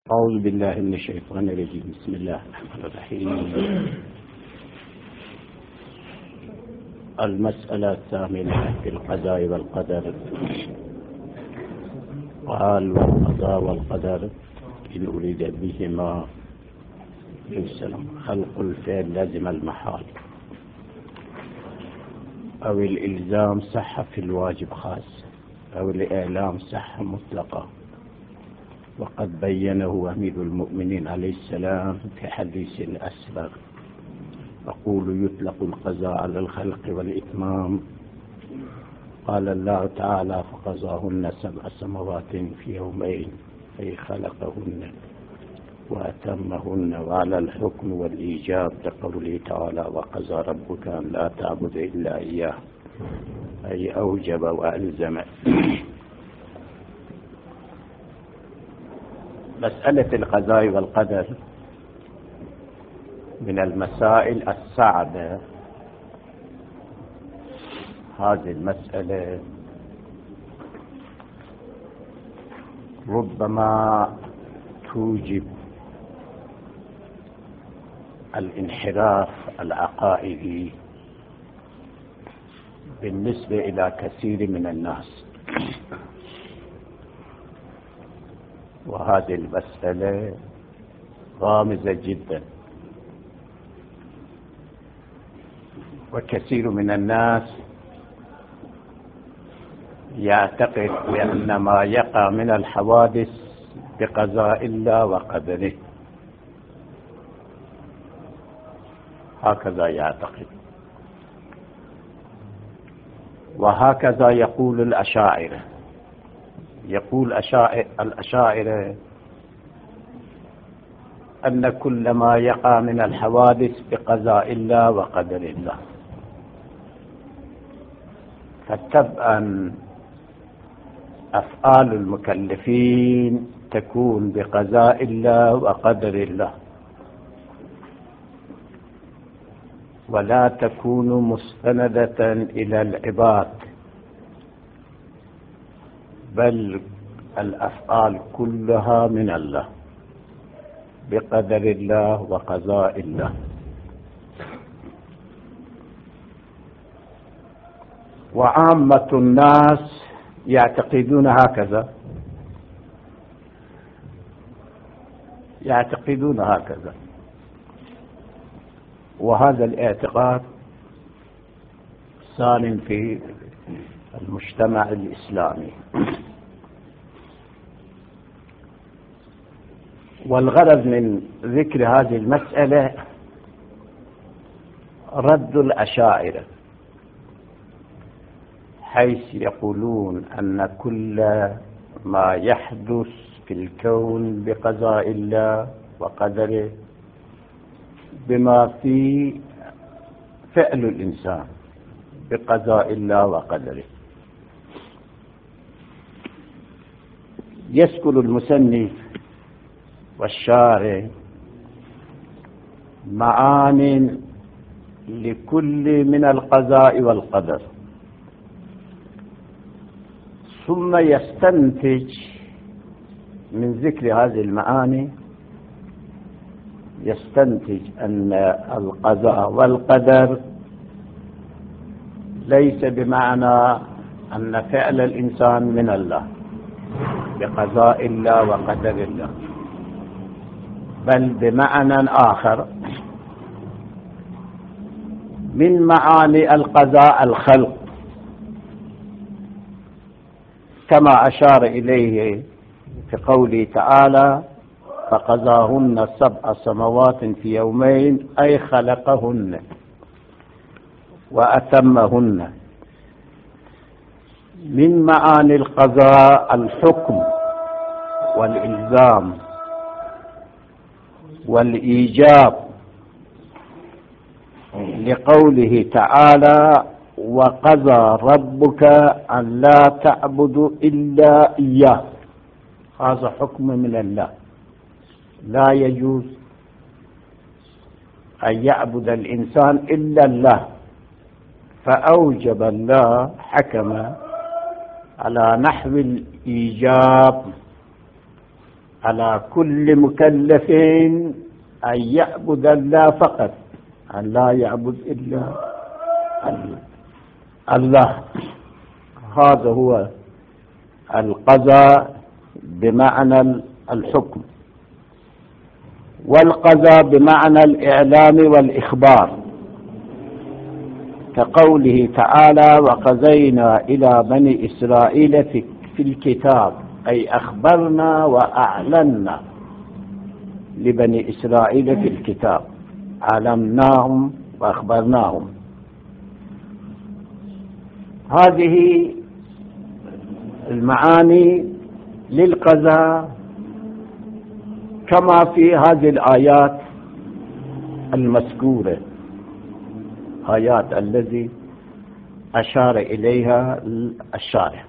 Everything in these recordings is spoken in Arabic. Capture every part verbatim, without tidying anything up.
أعوذ بالله من الشيطان الرجيم. بسم الله الرحمن الرحيم. المسألة الثامنة في القضاء والقدر. قال والقضاء والقدر إن أريد بهما يسلم خلق الفعل لازم المحال أو الإلزام صح في الواجب خاص أو الإعلام صح مطلقا، وقد بينه أمير المؤمنين عليه السلام في حديث أسبغ. أقول يطلق القضاء على الخلق والإتمام. قال الله تعالى فقضاهن سبع سماوات في يومين أي خلقهن وأتمهن، وعلى الحكم والإيجاب لقوله تعالى وقضى ربك أن لا تعبد إلا إياه أي أوجب وألزم. مسألة القضاء والقدر من المسائل الصعبة. هذه المسألة ربما توجب الانحراف العقائدي بالنسبة إلى كثير من الناس، وهذه المسألة غامضة جدا، وكثير من الناس يعتقد بأن ما يقع من الحوادث بقضاء الله وقدره، هكذا يعتقد، وهكذا يقول الأشاعرة. يقول الأشاعرة أن كل ما يقع من الحوادث بقضاء الله وقدر الله، فتبعا أفعال المكلفين تكون بقضاء الله وقدر الله، ولا تكون مستندة إلى العباد، بل الأفعال كلها من الله بقدر الله وقضاء الله. وعامة الناس يعتقدون هكذا يعتقدون هكذا وهذا الاعتقاد سالم في المجتمع الإسلامي. والغرض من ذكر هذه المسألة رد الأشاعرة، حيث يقولون أن كل ما يحدث في الكون بقضاء الله وقدره، بما في فعل الإنسان بقضاء الله وقدره. يذكر المصنف والشارع معان لكل من القضاء والقدر، ثم يستنتج من ذكر هذه المعاني يستنتج أن القضاء والقدر ليس بمعنى أن فعل الإنسان من الله بقضاء الله وقدر الله، بل بمعنى آخر من معاني القضاء الخلق، كما أشار إليه في قوله تعالى فقضاهن سبع سماوات في يومين أي خلقهن وأتمهن. من معاني القضاء الحكم والإلزام والإيجاب، لقوله تعالى وقضى ربك أن لا تعبدوا إلا إياه. هذا حكم من الله، لا يجوز أن يعبد الإنسان إلا الله، فأوجب الله حكم على نحو الإيجاب على كل مكلف أن يعبد الله فقط، أن لا يعبد إلا الله. هذا هو القضاء بمعنى الحكم، والقضاء بمعنى الإعلام والإخبار، كقوله تعالى: وقضينا إلى بني إسرائيل في الكتاب، أي أخبرنا وأعلنا لبني إسرائيل في الكتاب، علمناهم وأخبرناهم. هذه المعاني للقضاء كما في هذه الآيات المذكورة، آيات الذي أشار إليها الشارح.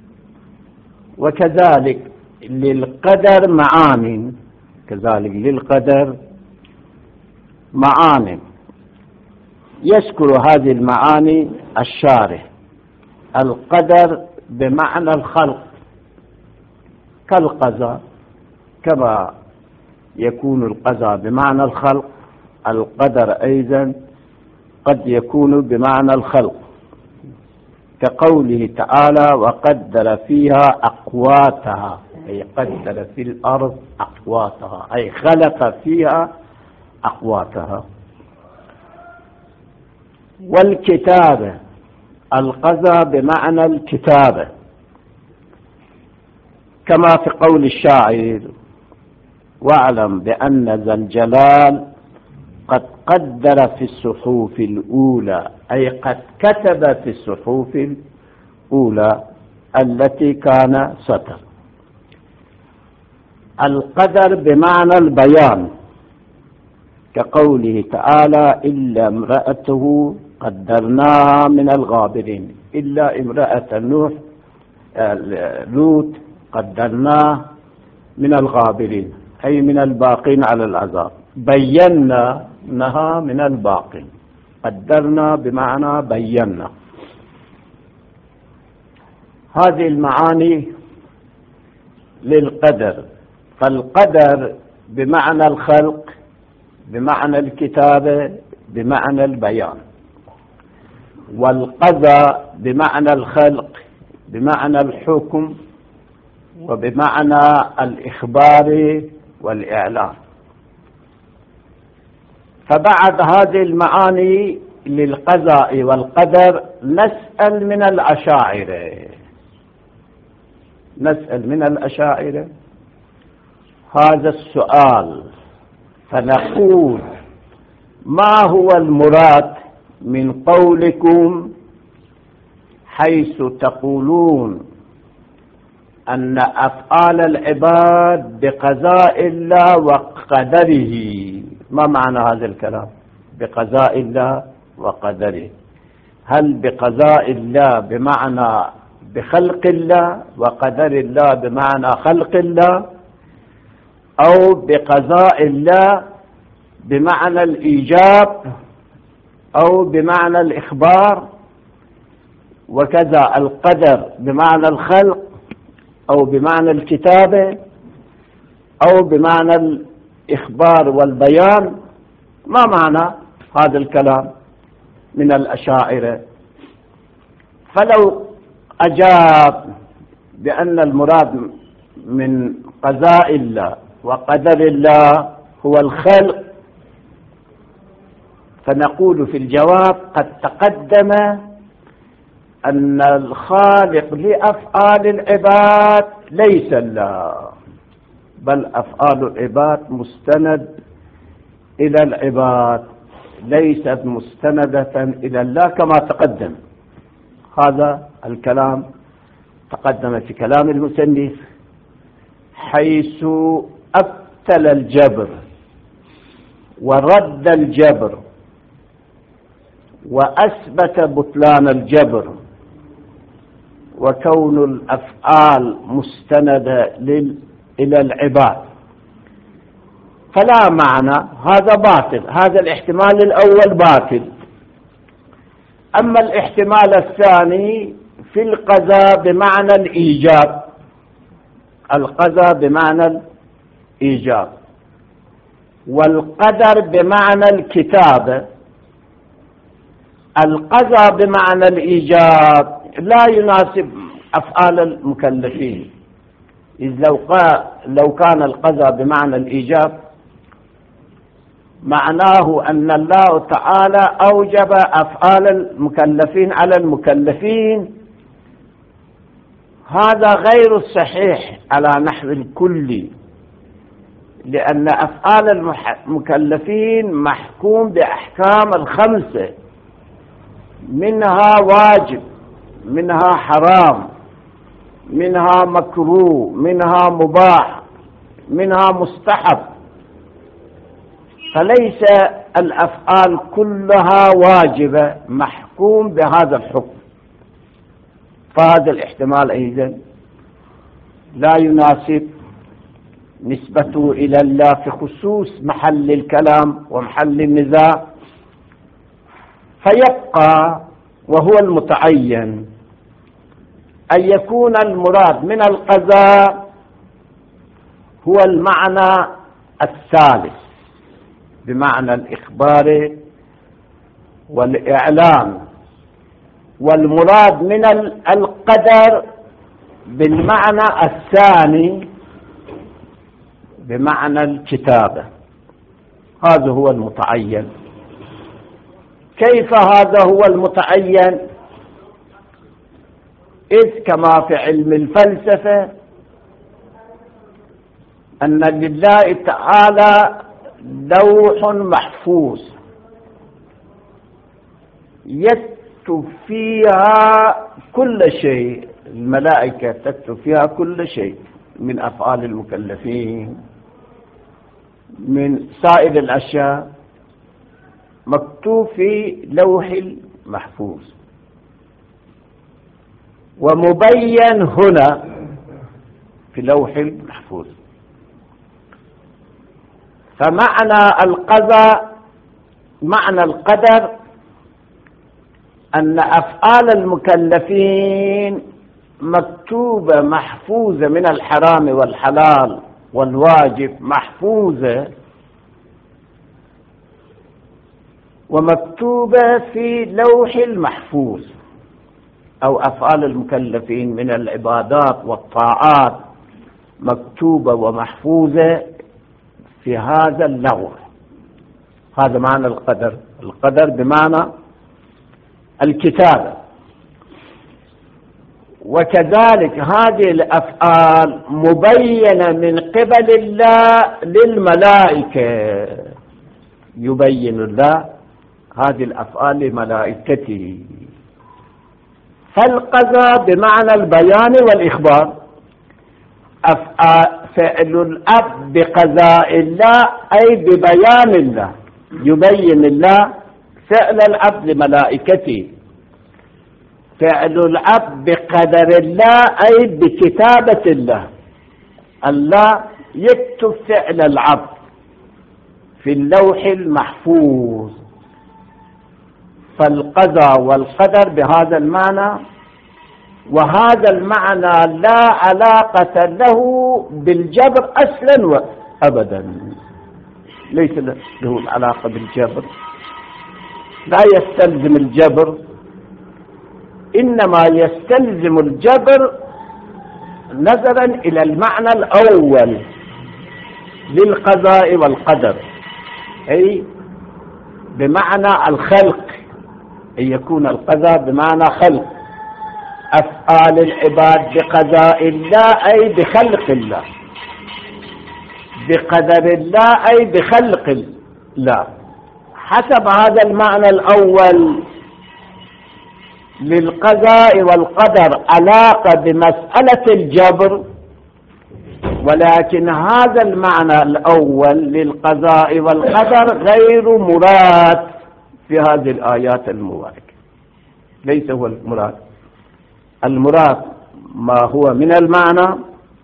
وكذلك للقدر معان، كذلك للقدر معان يذكر هذه المعاني الشارح. القدر بمعنى الخلق كالقضاء، كما يكون القضاء بمعنى الخلق، القدر أيضا قد يكون بمعنى الخلق، كقوله تعالى: وقدر فيها أقواتها، أي قدر في الأرض أقواتها، أي خلق فيها أقواتها. والكتابة، القضاء بمعنى الكتابة، كما في قول الشاعر: واعلم بأن ذا الجلال قد قدر في الصحف الأولى، أي قد كتب في الصحف الأولى التي كان سطر. القدر بمعنى البيان، كقوله تعالى: إلا امرأته قدرناها من الغابرين، إلا امرأة نوح لوط قدرناه من الغابرين، أي من الباقين على العذاب، بينا نها من الباقين، قدرنا بمعنى بينا. هذه المعاني للقدر. فالقدر بمعنى الخلق، بمعنى الكتابة، بمعنى البيان. والقضاء بمعنى الخلق، بمعنى الحكم، وبمعنى الإخبار والإعلام. فبعد هذه المعاني للقضاء والقدر نسأل من الأشاعرة، نسأل من الأشاعرة هذا السؤال، فنقول: ما هو المراد من قولكم حيث تقولون أن أفعال العباد بقضاء الله وقدره؟ ما معنى هذا الكلام بقضاء الله وقدره؟ هل بقضاء الله بمعنى بخلق الله، وقدر الله بمعنى خلق الله، أو بقضاء الله بمعنى الإيجاب أو بمعنى الإخبار، وكذا القدر بمعنى الخلق أو بمعنى الكتابة أو بمعنى الإخبار والبيان؟ ما معنى هذا الكلام من الأشاعرة؟ فلو أجاب بأن المراد من قضاء الله وقدر الله هو الخلق، فنقول في الجواب: قد تقدم أن الخالق لأفعال العباد ليس الله، بل أفعال العباد مستند إلى العباد، ليست مستندة إلى الله كما تقدم. هذا الكلام تقدم في كلام المصنف، حيث أبطل الجبر ورد الجبر وأثبت بطلان الجبر، وكون الأفعال مستندة إلى العباد، فلا معنى، هذا باطل، هذا الاحتمال الأول باطل. أما الاحتمال الثاني في القضاء بمعنى الإيجاب، القضاء بمعنى إيجاب، والقدر بمعنى الكتابة. القضاء بمعنى الإيجاب لا يناسب أفعال المكلفين، إذ لو, لو كان القضاء بمعنى الإيجاب معناه أن الله تعالى أوجب أفعال المكلفين على المكلفين. هذا غير الصحيح على نحو الكلي، لأن أفعال المكلفين محكوم بأحكام الخمسة، منها واجب، منها حرام، منها مكروه، منها مباح، منها مستحب، فليس الأفعال كلها واجبة محكوم بهذا الحكم. فهذا الاحتمال أيضا لا يناسب نسبته إلى الله في خصوص محل الكلام ومحل النزاع، فيبقى وهو المتعين أن يكون المراد من القضاء هو المعنى الثالث بمعنى الإخبار والإعلام، والمراد من القدر بالمعنى الثاني بمعنى الكتابة. هذا هو المتعين. كيف هذا هو المتعين؟ إذ كما في علم الفلسفة أن لله تعالى لوح محفوظ يكتب فيها كل شيء، الملائكة تكتب فيها كل شيء من أفعال المكلفين، من سائر الأشياء مكتوب في لوح محفوظ. ومبين هنا في لوح محفوظ. فمعنى القضاء، معنى القدر أن أفعال المكلفين مكتوبة محفوظة من الحرام والحلال والواجب، محفوظة ومكتوبة في لوح المحفوظ. أو أفعال المكلفين من العبادات والطاعات مكتوبة ومحفوظة في هذا اللوح. هذا معنى القدر. القدر بمعنى الكتابة. وكذلك هذه الأفعال مبينة من قبل الله للملائكة، يبين الله هذه الأفعال لملائكته. فالقضاء بمعنى البيان والإخبار. فعل الأب بقضاء الله أي ببيان الله، يبين الله فعل الأب لملائكته. فعل الأب بقدر الله أي بكتابة الله، الله يكتب فعل العبد في اللوح المحفوظ. فالقضاء والقدر بهذا المعنى، وهذا المعنى لا علاقة له بالجبر أصلا وأبدا، ليس له علاقة بالجبر، لا يستلزم الجبر، إنما يستلزم الجبر نظرا إلى المعنى الأول للقضاء والقدر، أي بمعنى الخلق، أن يكون القضاء بمعنى خلق. أفعال العباد بقضاء الله أي بخلق الله، بقدر الله أي بخلق الله. حسب هذا المعنى الأول للقضاء والقدر علاقة بمسألة الجبر، ولكن هذا المعنى الأول للقضاء والقدر غير مراد في هذه الآيات المباركة، ليس هو المراد. المراد ما هو من المعنى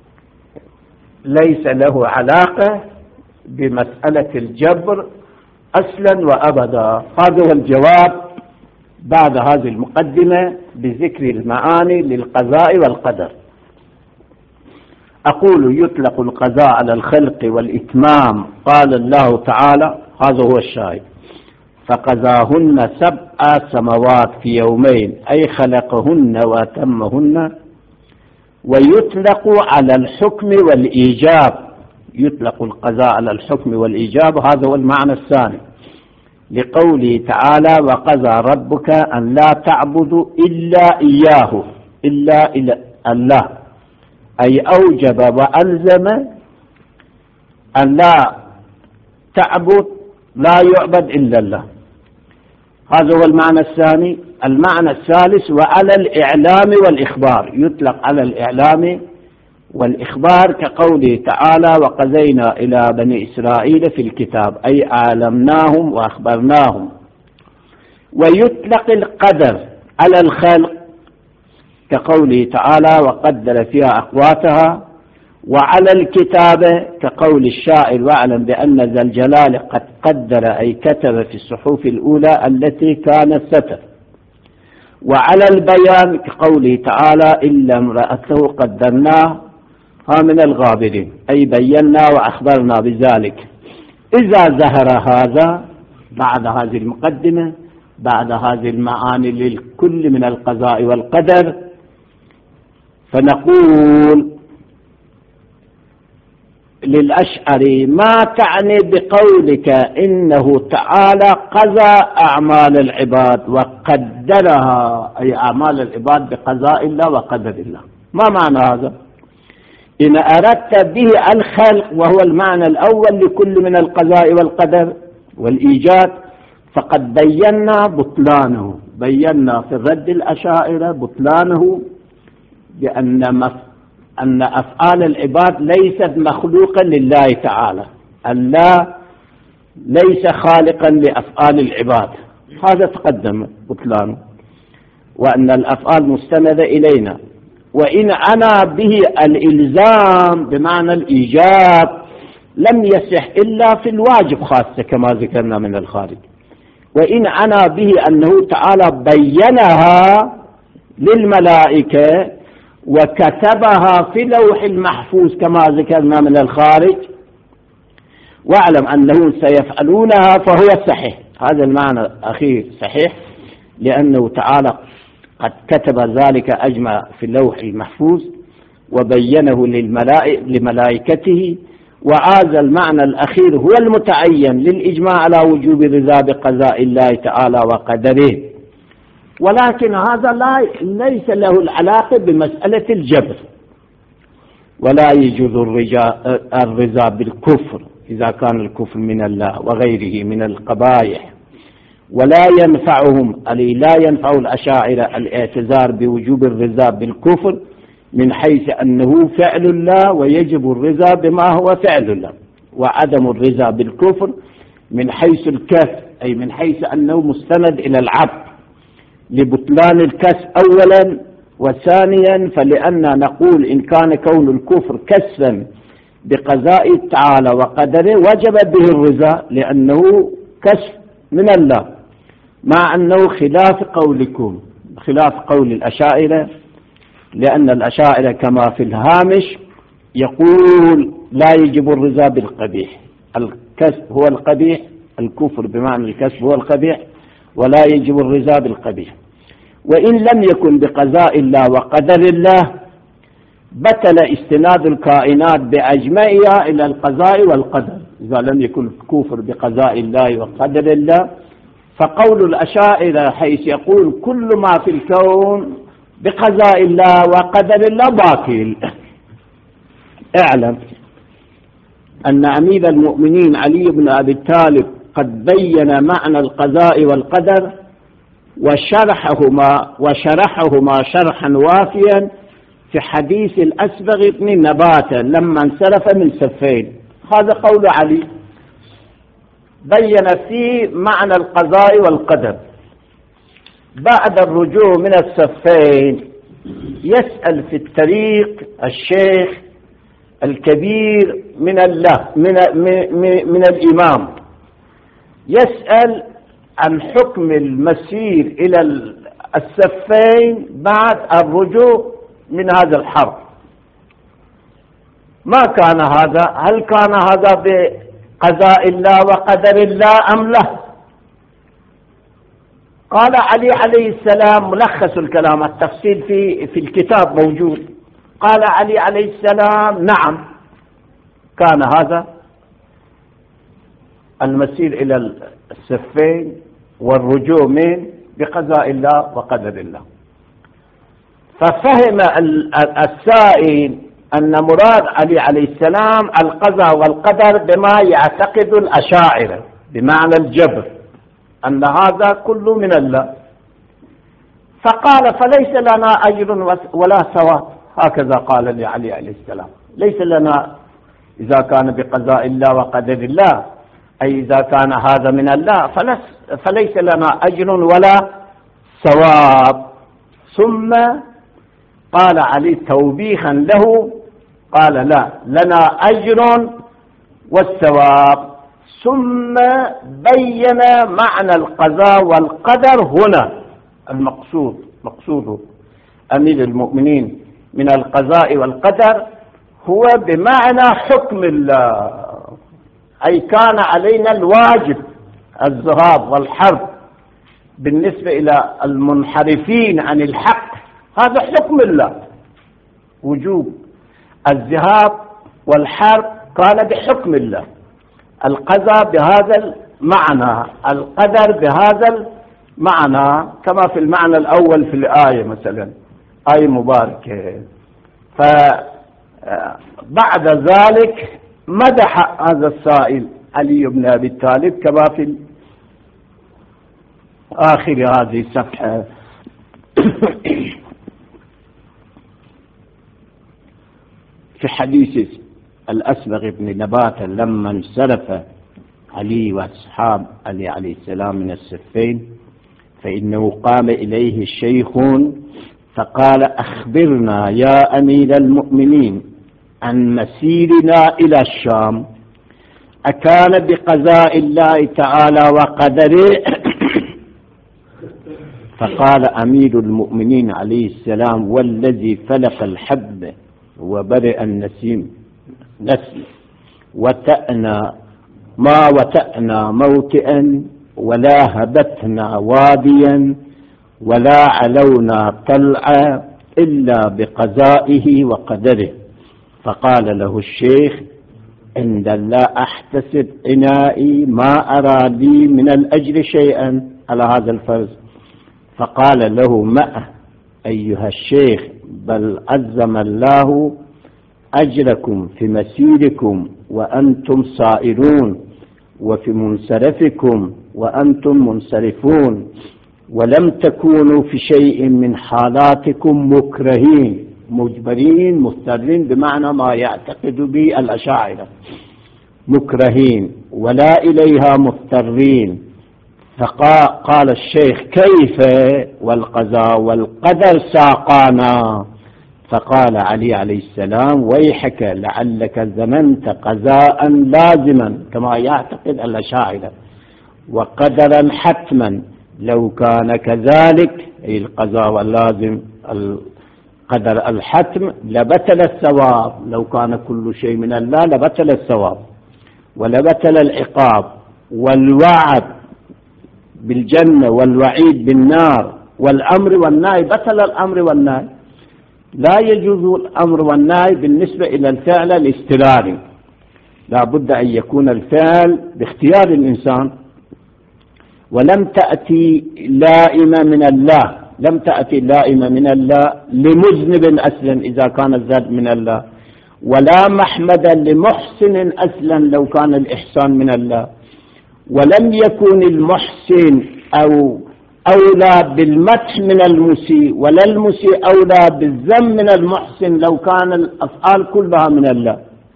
ليس له علاقة بمسألة الجبر أصلا وأبدا. هذا هو الجواب بعد هذه المقدمة بذكر المعاني للقضاء والقدر. أقول يطلق القضاء على الخلق والإتمام. قال الله تعالى، هذا هو الشاهد: فقضاهن سبع سماوات في يومين، أي خلقهن وأتمهن. ويطلق على الحكم والإيجاب، يطلق القضاء على الحكم والإيجاب، هذا هو المعنى الثاني، لقوله تعالى: وقضى ربك أن لا تعبدوا إلا إياه، إلا إلى الله، أي أوجب وألزم أن لا تعبد، لا يعبد إلا الله. هذا هو المعنى الثاني. المعنى الثالث: وعلى الإعلام والإخبار، يطلق على الإعلام والإخبار كقوله تعالى: وقضينا إلى بني إسرائيل في الكتاب، أي أعلمناهم وأخبرناهم. ويطلق القدر على الخلق كقوله تعالى: وقدر فيها أقواتها. وعلى الكتابة كقول الشاعر: واعلم بأن ذا الجلال قد قدر، أي كتب في الصحف الأولى التي كانت ستر. وعلى البيان كقوله تعالى: إلا امرأته قدرناه من الغابرين، أي بينا وأخبرنا بذلك. إذا ظهر هذا بعد هذه المقدمة، بعد هذه المعاني للكل من القضاء والقدر، فنقول للأشعري: ما تعني بقولك إنه تعالى قضى أعمال العباد وقدرها، أي أعمال العباد بقضاء الله وقدر الله؟ ما معنى هذا؟ إن أردت به الخلق، وهو المعنى الأول لكل من القضاء والقدر والإيجاد، فقد بينا بطلانه، بينا في الرد الأشاعرة بطلانه بأن أن أفعال العباد ليست مخلوقا لله تعالى، الله ليس خالقا لأفعال العباد، هذا تقدم بطلانه، وأن الأفعال مستندة إلينا. وإن أنا به الإلزام بمعنى الإيجاب لم يصح إلا في الواجب خاصة كما ذكرنا من الخارج. وإن أنا به أنه تعالى بينها للملائكة وكتبها في لوح المحفوظ كما ذكرنا من الخارج، واعلم أنهم سيفعلونها، فهو صحيح. هذا المعنى الأخير صحيح، لأنه تعالى قد كتب ذلك أجمع في اللوح المحفوظ وبينه لملائكته. وهذا المعنى الأخير هو المتعين للإجماع على وجوب الرضا بقضاء الله تعالى وقدره. ولكن هذا لا ليس له العلاقة بمسألة الجبر، ولا يجوز الرضا بالكفر إذا كان الكفر من الله وغيره من القبائح. ولا ينفعهم لا ينفع الأشاعرة الاعتذار بوجوب الرضا بالكفر من حيث أنه فعل الله ويجب الرضا بما هو فعل الله، وعدم الرضا بالكفر من حيث الكسب، أي من حيث أنه مستند إلى العبد لبطلان الكسب أولا. وثانيا فلأننا نقول إن كان كون الكفر كسبا بقضاء تعالى وقدره وجب به الرضا لأنه كسب من الله، مع أنه خلاف قولكم، خلاف قول الأشاعرة، لأن الأشاعرة كما في الهامش يقول لا يجب الرضا بالقبيح، الكسب هو القبيح، الكفر بمعنى الكسب هو القبيح، ولا يجب الرضا بالقبيح. وإن لم يكن بقضاء الله وقدر الله بطل استناد الكائنات بأجمعها إلى القضاء والقدر، إذا لم يكن الكفر بقضاء الله وقدر الله. فقول الأشاعرة حيث يقول كل ما في الكون بقضاء الله وقدر الله باطل. اعلم أن أمير المؤمنين علي بن أبي طالب قد بين معنى القضاء والقدر وشرحهما وشرحهما شرحا وافيا في حديث الأسبغ بن نباتة لما انصرف من سفين. هذا قول علي، بين فيه معنى القضاء والقدر. بعد الرجوع من السفين يسأل في الطريق الشيخ الكبير من الله من, من, من الإمام، يسأل عن حكم المسير إلى السفين بعد الرجوع من هذا الحرب. ما كان هذا، هل كان هذا بقضاء الله وقدر الله أم لا؟ قال علي عليه السلام، ملخص الكلام، التفصيل في في الكتاب موجود. قال علي عليه السلام: نعم، كان هذا المسير إلى السفين والرجوع من بقضاء الله وقدر الله. ففهم السائل أن مراد علي عليه السلام القضاء والقدر بما يعتقد الأشاعرة بمعنى الجبر، أن هذا كله من الله. فقال: فليس لنا أجر ولا ثواب. هكذا قال لي علي عليه السلام: ليس لنا، إذا كان بقضاء الله وقدر الله، أي إذا كان هذا من الله، فليس لنا أجر ولا ثواب. ثم قال علي توبيخا له، قال: لا، لنا أجر والثواب. ثم بين معنى القضاء والقدر هنا. المقصود مقصود أمير المؤمنين من القضاء والقدر هو بمعنى حكم الله، أي كان علينا الواجب الذهاب والحرب بالنسبة إلى المنحرفين عن الحق. هذا حكم الله، وجوب الذهاب والحرب كان بحكم الله. القضاء بهذا المعنى، القدر بهذا المعنى، كما في المعنى الأول في الآية مثلا، آية مباركة. فبعد ذلك مدح هذا السائل علي بن أبي طالب كما في آخر هذه الصفحة. في حديث الأسبغ بن نبات لما انصرف علي وأصحاب علي عليه السلام من السفين، فإنه قام إليه الشيخ فقال: أخبرنا يا أمير المؤمنين عن مسيرنا إلى الشام، أكان بقضاء الله تعالى وقدره؟ فقال أمير المؤمنين عليه السلام: والذي فلق الحب وبرئ النسيم نسل وتأنا ما وتأنا موطئا ولا هبتنا واديا ولا علونا طلعا إلا بقضائه وقدره. فقال له الشيخ: عند الله أحتسب إنائي، ما أرى لي من الأجر شيئا على هذا الفرض. فقال له: ما أيها الشيخ، بل عزم الله أجركم في مسيركم وأنتم صائرون، وفي منصرفكم وأنتم منصرفون، ولم تكونوا في شيء من حالاتكم مكرهين، مجبرين مضطرين بمعنى ما يعتقد به الأشاعرة، مكرهين ولا إليها مضطرين. فقال الشيخ: كيف والقضاء والقدر ساقانا؟ فقال علي عليه السلام: ويحك لعلك ظننت قضاء لازما كما يعتقد الأشاعرة وقدرا حتما، لو كان كذلك، أي القضاء واللازم القدر الحتم، لبطل الثواب. لو كان كل شيء من الله لبطل الثواب ولبطل العقاب والوعد بالجنة والوعيد بالنار والأمر والنهي، بطل الأمر والنهي. لا يجوز الأمر والنهي بالنسبة إلى الفعل الاضطراري، لا بد أن يكون الفعل باختيار الإنسان. ولم تأتي لائمة من الله، لم تأتي لائمة من الله لمذنب أصلا إذا كان الذنب من الله، ولا محمدا لمحسن أصلا لو كان الإحسان من الله. ولم يكن المحسن أو أولى بالمدح من المسيء، ولا المسيء أولى بالذم من المحسن لو كان الأفعال كلها من الله.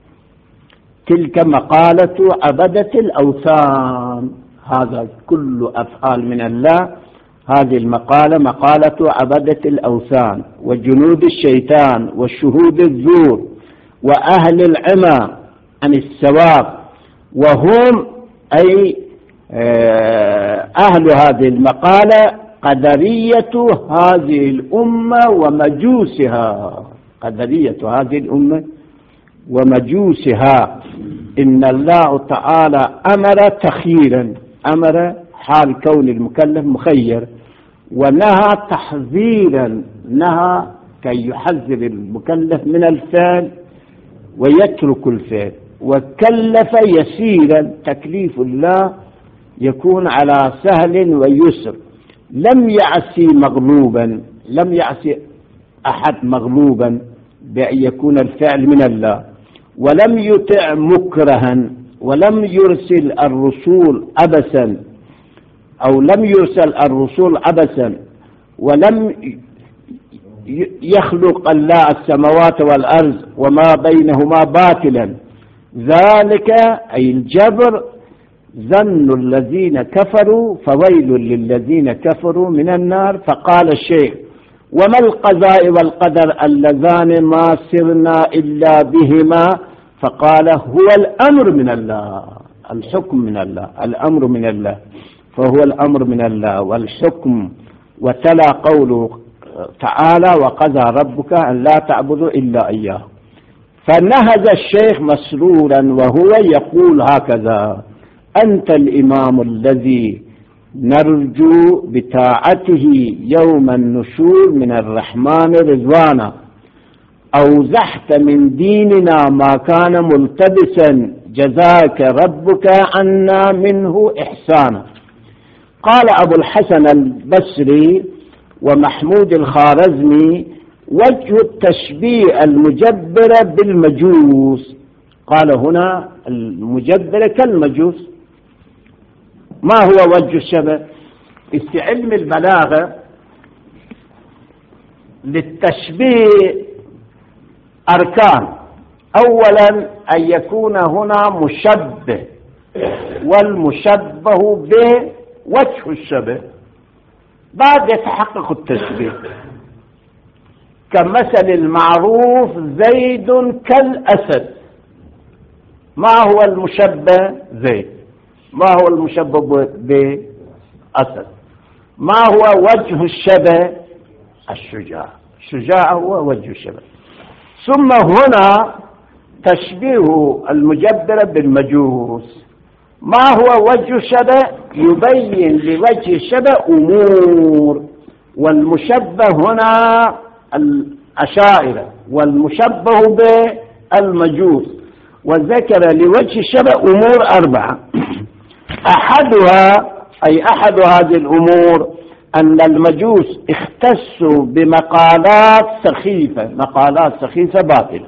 تلك مقالة عبدة الأوثان، هذا كل أفعال من الله. هذه المقالة مقالة عبدة الأوثان وجنود الشيطان والشهود الزور وأهل العمى عن الثواب، وهم أي أهل هذه المقالة قدرية هذه الأمة ومجوسها. قدرية هذه الأمة ومجوسها. إن الله تعالى أمر تخييرا، أمر حال كون المكلف مخير، ونهى تحذيرا، نهى كي يحذر المكلف من الفعل ويترك الفعل، وكلف يسيرا، تكليف الله يكون على سهل ويسر. لم يعصي مغلوبا، لم يعصي أحد مغلوبا بأن يكون الفعل من الله، ولم يطع مكرها، ولم يرسل الرسول عبثا، أو لم يرسل الرسول عبثا، ولم يخلق الله السماوات والأرض وما بينهما باطلا. ذلك أي الجبر ظن الذين كفروا، فويل للذين كفروا من النار. فقال الشيخ: وما القضاء والقدر اللذان ما سرنا إلا بهما؟ فقال: هو الأمر من الله، الحكم من الله، الأمر من الله، فهو الأمر من الله والحكم. وتلا قوله تعالى: وقضى ربك أن لا تعبدوا إلا إياه. فنهز الشيخ مسرورا وهو يقول هكذا: أنت الإمام الذي نرجو بطاعته يوم النشور من الرحمن رضوانا، أوزحت من ديننا ما كان ملتبسا، جزاك ربك عنا منه إحسانا. قال أبو الحسن البصري ومحمود الخارزمي: وجه التشبيه المجبر بالمجوس. قال هنا المجبر كالمجوس. ما هو وجه الشبه؟ في علم البلاغة للتشبيه أركان. أولا أن يكون هنا مشبه، والمشبه به وجه الشبه، بعد يتحقق التشبيه. كمثل المعروف: زيد كالأسد. ما هو المشبه؟ زيد. ما هو المشبه بأسد؟ ما هو وجه الشبه؟ الشجاع. الشجاع هو وجه الشبه. ثم هنا تشبيه المجبر بالمجوس. ما هو وجه الشبه؟ يبين لوجه الشبه أمور، والمشبه هنا الأشاعرة، والمشبه بالمجوس. وذكر لوجه الشبه أمور أربعة. أحدها أي أحد هذه الأمور أن المجوس اختصوا بمقالات سخيفة، مقالات سخيفة باطلة،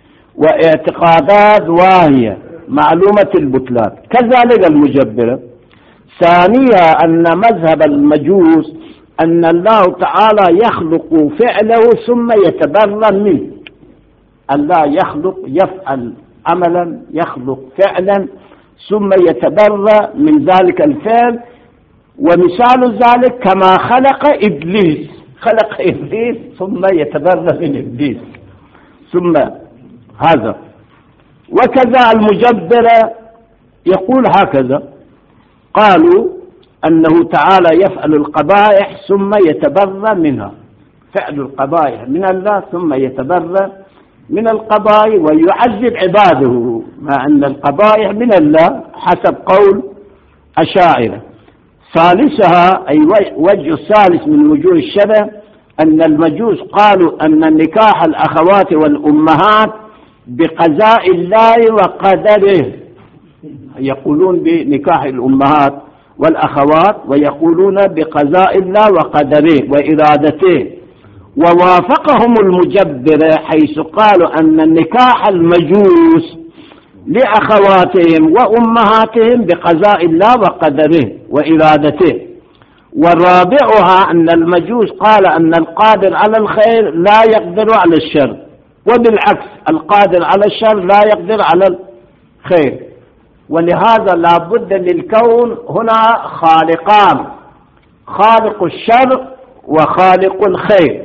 واعتقادات واهية معلومة البطلان، كذلك المجبرة. ثانيا أن مذهب المجوس أن الله تعالى يخلق فعله ثم يتبرأ منه. الله يخلق، يفعل عملا، يخلق فعلا ثم يتبرأ من ذلك الفعل. ومثال ذلك كما خلق إبليس، خلق إبليس ثم يتبرأ من إبليس، ثم هذا. وكذا المجبر يقول هكذا، قالوا أنه تعالى يفعل القبائح ثم يتبرأ منها، فعل القبائح من الله ثم يتبرأ من القبائح ويعذب عباده، مع أن القبائح من الله حسب قول أشاعرة. ثالثها أي وجه الثالث من وجوه الشبه أن المجوس قالوا أن نكاح الأخوات والأمهات بقضاء الله وقدره، يقولون بنكاح الأمهات والأخوات، ويقولون بقضاء الله وقدره وإرادته. ووافقهم المجبر حيث قالوا أن النكاح المجوس لأخواتهم وأمهاتهم بقضاء الله وقدره وإرادته. والرابعها أن المجوس قال أن القادر على الخير لا يقدر على الشر، وبالعكس القادر على الشر لا يقدر على الخير. ولهذا لا بد للكون هنا خالقان، خالق الشر وخالق الخير.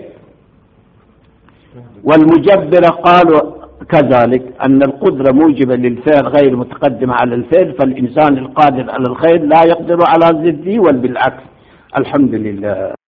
والمجبر قالوا كذلك أن القدرة موجبة للفعل غير متقدمة على الفعل، فالإنسان القادر على الخير لا يقدر على ضده، والبالعكس. الحمد لله.